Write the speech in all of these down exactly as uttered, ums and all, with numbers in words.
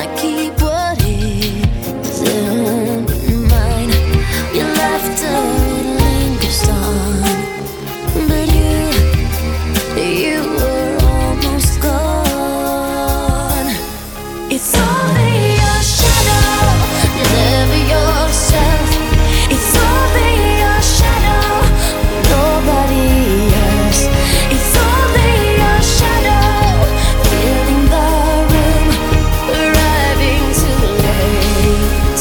keep what is in mine. Your laughter lingers on, but you, you were almost gone. It's only your shadow, never yourself. It's only your shadow, nobody else. It's only your shadow, filling the room, arriving too late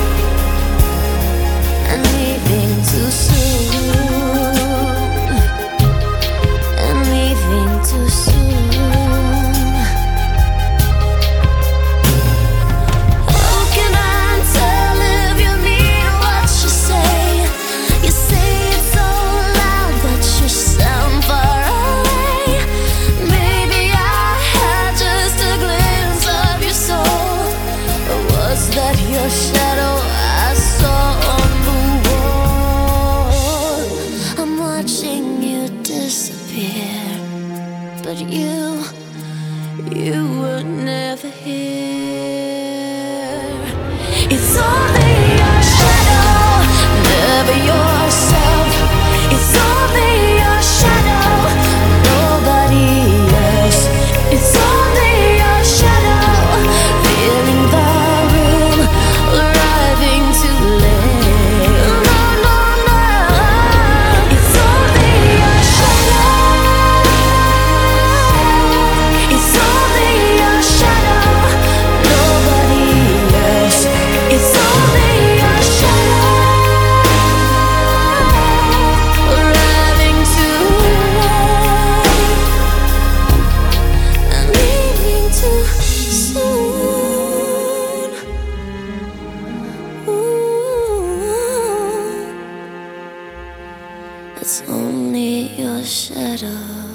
and leaving too soon, and leaving too soon. How can I tell if you mean what you say? You say it so loud that you sound far away. Maybe I had just a glimpse of your soul, or was that your shadow I saw on the wall? I'm watching you disappear, but you, you were never here. It's only your shadow, never yourself. It's only your shadow, nobody else. It's only your shadow, filling the room, arriving too late. No, no, no. It's only your shadow. It's only your shadow, nobody else. It's only your shadow, arriving too late and leaving too soon. Ooh, it's only your shadow.